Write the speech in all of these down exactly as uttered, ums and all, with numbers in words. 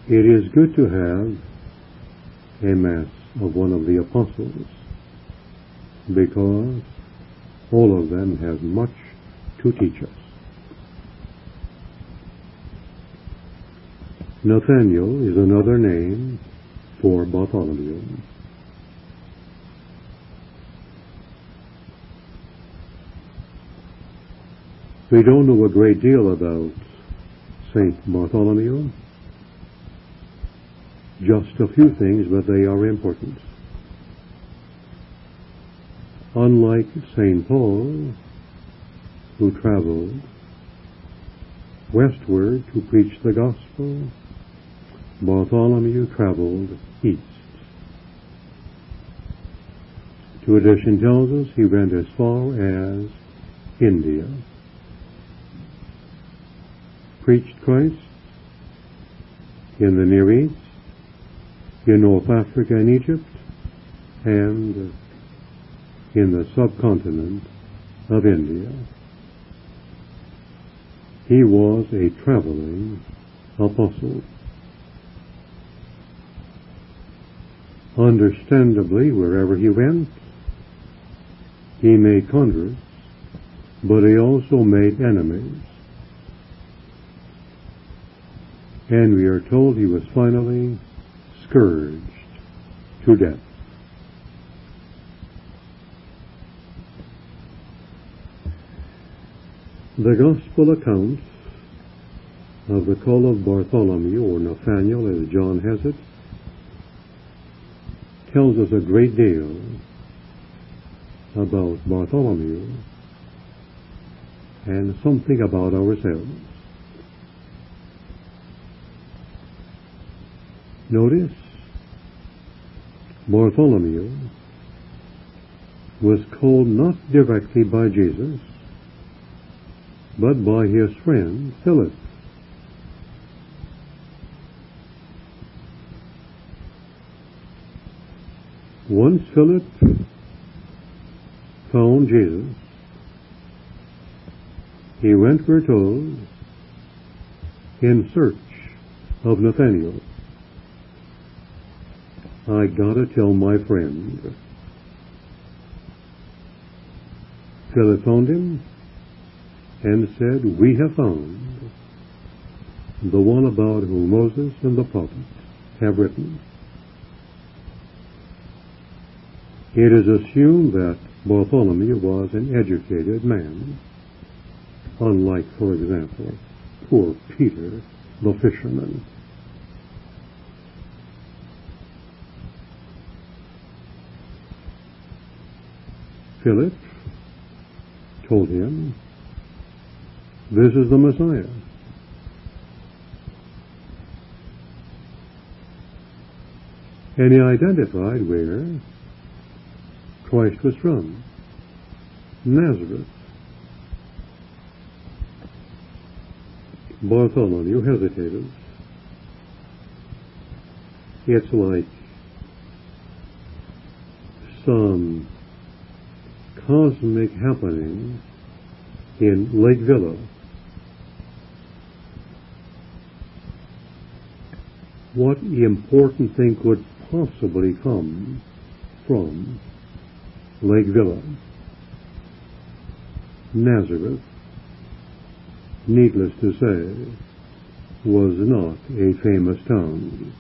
It is good to have a Mass of one of the Apostles, because all of them have much to teach us. Nathaniel is another name for Bartholomew. We don't know a great deal about Saint Bartholomew. Just a few things, but they are important. Unlike Saint Paul, who traveled westward to preach the gospel, Bartholomew traveled east. Tradition tells us he went as far as India, preached Christ in the Near East, in North Africa and Egypt, and in the subcontinent of India. He was a traveling apostle. Understandably, wherever he went, he made converts, but he also made enemies. And we are told he was finally scourged to death. The Gospel account of the call of Bartholomew, or Nathaniel as John has it, tells us a great deal about Bartholomew and something about ourselves. Notice, Bartholomew was called not directly by Jesus, but by his friend Philip. Once Philip found Jesus, he went, we're told, in search of Nathanael. I gotta tell my friend. Philip found him and said, we have found the one about whom Moses and the prophets have written. It is assumed that Bartholomew was an educated man, unlike, for example, poor Peter, the fisherman. Philip told him, this is the Messiah. And he identified where Christ was from, Nazareth. Bartholomew hesitated. It's like some cosmic happening in Lake Villa. What important thing could possibly come from Lake Villa? Nazareth, needless to say, was not a famous town.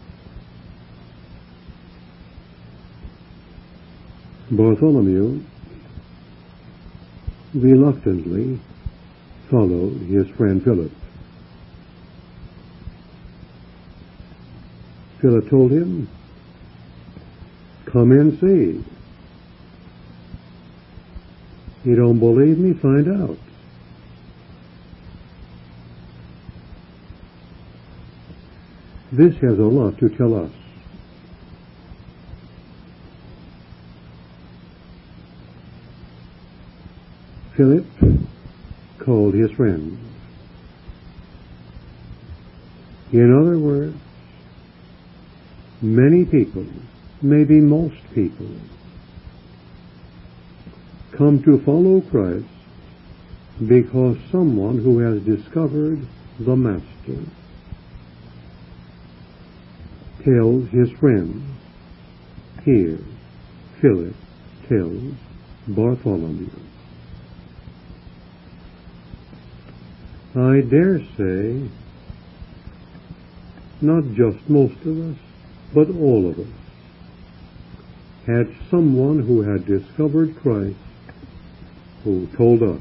Bartholomew reluctantly followed his friend Philip. Philip told him, come and see. You don't believe me? Find out. This has a lot to tell us. Philip called his friend. In other words, many people, maybe most people, come to follow Christ because someone who has discovered the Master tells his friends. Here, Philip tells Bartholomew. I dare say, not just most of us, but all of us, had someone who had discovered Christ who told us.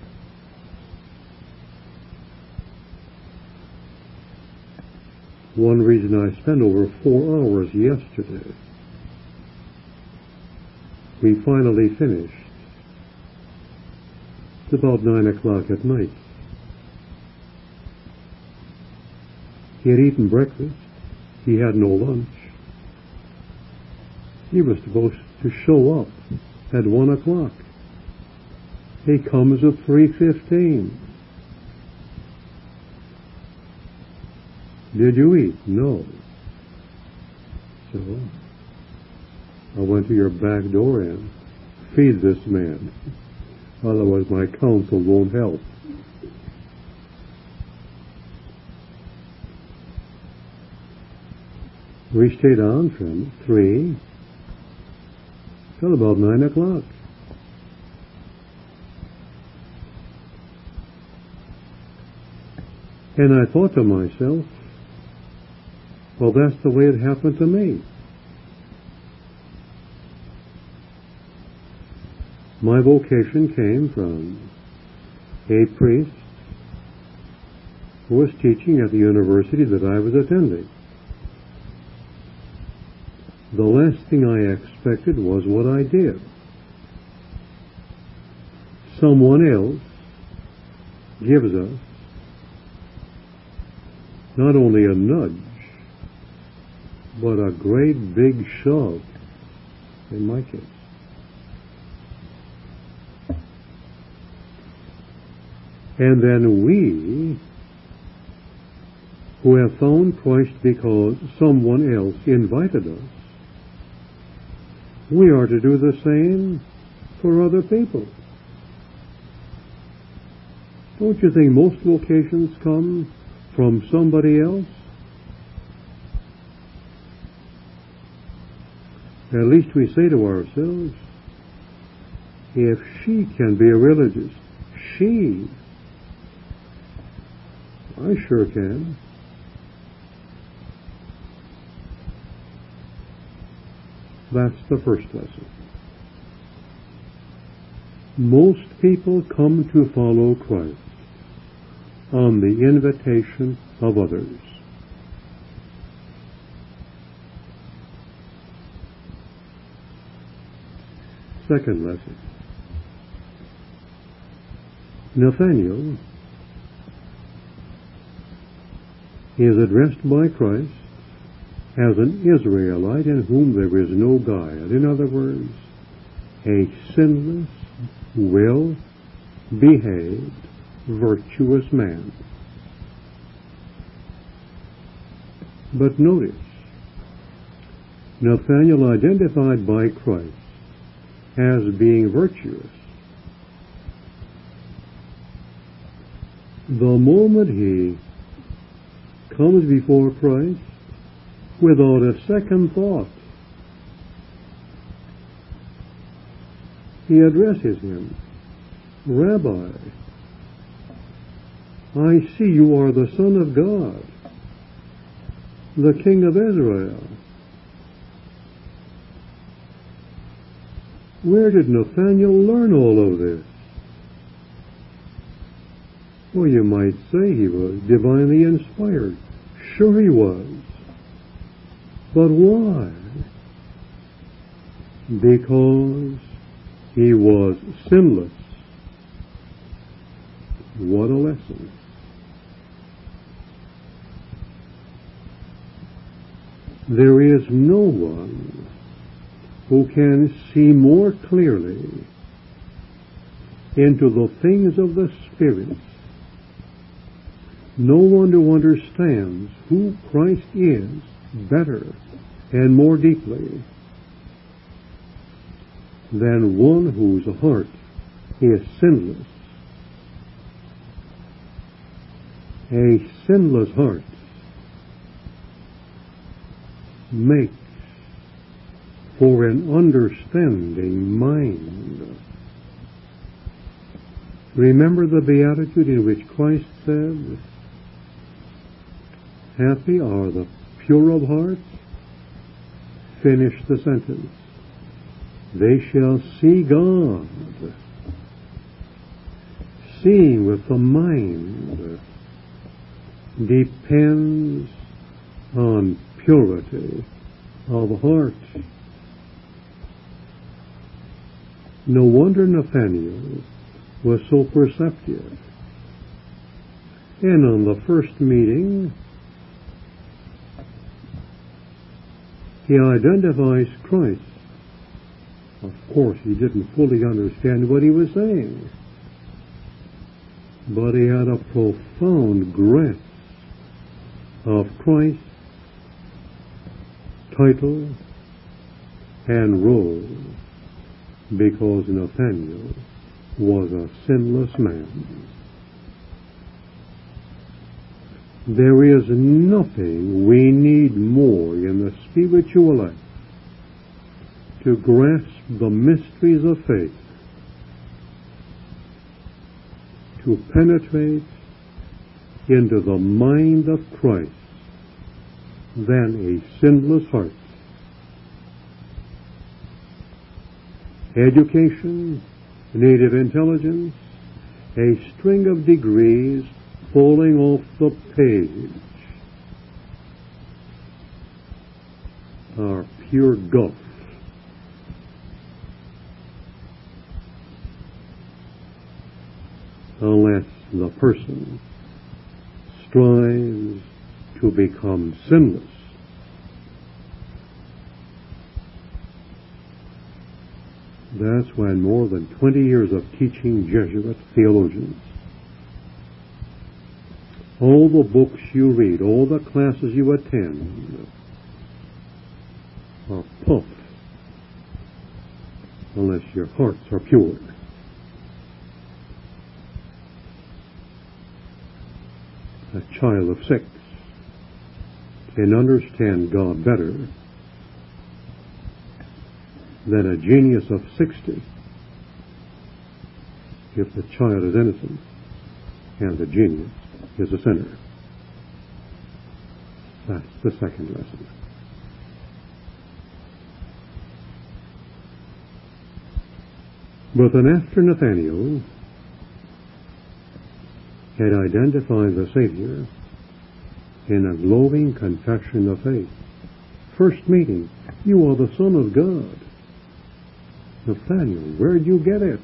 One reason I spent over four hours yesterday. We finally finished. It's about nine o'clock at night. He had eaten breakfast. He had no lunch. He was supposed to show up at one o'clock. He comes at three fifteen. Did you eat? No. So I went to your back door and feed this man. Otherwise my counsel won't help. We stayed on from three till about nine o'clock. And I thought to myself, well, that's the way it happened to me. My vocation came from a priest who was teaching at the university that I was attending. The last thing I expected was what I did. Someone else gives us not only a nudge, but a great big shove, in my case. And then we, who have found Christ because someone else invited us, we are to do the same for other people. Don't you think most vocations come from somebody else? At least we say to ourselves, if she can be a religious, she, I sure can. That's the first lesson. Most people come to follow Christ on the invitation of others. Second lesson. Nathanael is addressed by Christ as an Israelite in whom there is no guile. In other words, a sinless, well-behaved, virtuous man. But notice, Nathanael identified by Christ as being virtuous. The moment he comes before Christ, without a second thought, he addresses him, Rabbi, I see you are the Son of God, the King of Israel. Where did Nathanael learn all of this? Well, you might say he was divinely inspired. Sure he was. But why? Because he was sinless. What a lesson. There is no one who can see more clearly into the things of the Spirit, no one who understands who Christ is better and more deeply than one whose heart is sinless. A sinless heart makes for an understanding mind. Remember the beatitude in which Christ said, happy are the pure of heart? Finish the sentence. They shall see God. Seeing with the mind depends on purity of heart. No wonder Nathanael was so perceptive. And on the first meeting, he identifies Christ. Of course, he didn't fully understand what he was saying, but he had a profound grasp of Christ's title and role, because Nathanael was a sinless man. There is nothing we need more in the spiritual life to grasp the mysteries of faith, to penetrate into the mind of Christ, than a sinless heart. Education, native intelligence, a string of degrees falling off the page are pure guff. Unless the person strives to become sinless. That's when more than twenty years of teaching Jesuit theologians, all the books you read, all the classes you attend, are puff unless your hearts are pure. A child of six can understand God better than a genius of sixty if the child is innocent and the genius is a sinner. That's the second lesson. But then after Nathanael had identified the Savior in a glowing confession of faith, first meeting, you are the Son of God. Nathanael, where'd you get it?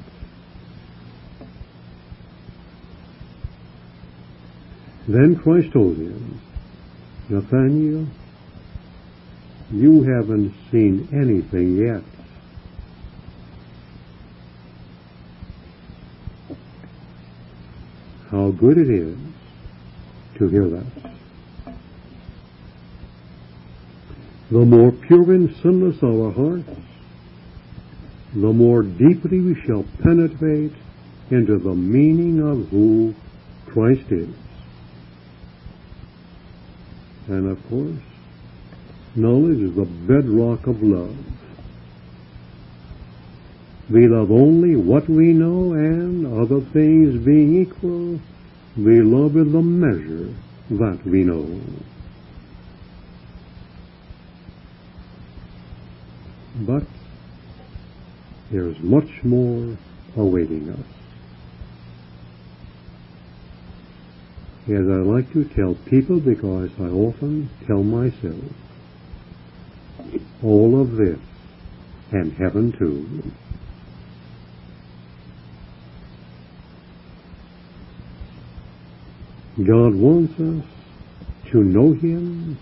Then Christ told him, Nathanael, you haven't seen anything yet. How good it is to hear that. The more pure and sinless our hearts, the more deeply we shall penetrate into the meaning of who Christ is. And of course, knowledge is the bedrock of love. We love only what we know, and other things being equal, we love in the measure that we know. But there's much more awaiting us. As I like to tell people, because I often tell myself, all of this, and heaven too, God wants us to know Him,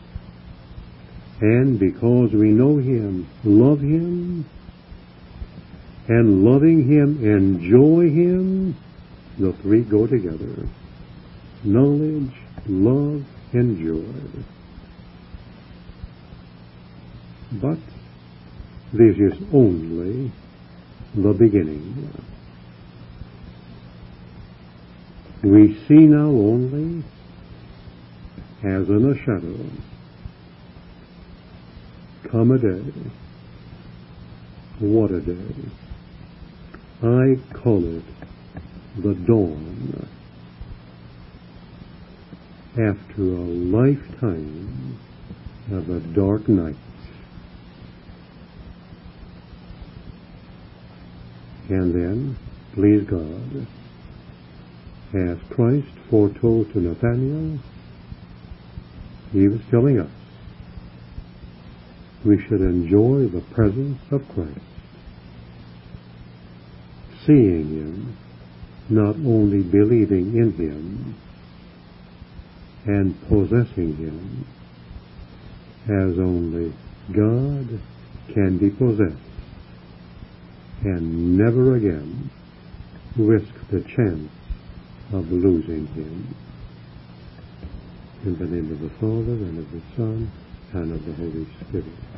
and because we know Him, love Him, and loving Him, enjoy Him. The three go together. Knowledge, love, and joy. But this is only the beginning. We see now only as in a shadow. come a day. What a day. I call it the dawn. After a lifetime of a dark night. And then, please God, as Christ foretold to Nathanael, he was telling us we should enjoy the presence of Christ, seeing him, not only believing in him and possessing him as only God can be possessed, and never again risk the chance of losing him. In the name of the Father, and of the Son, and of the Holy Spirit.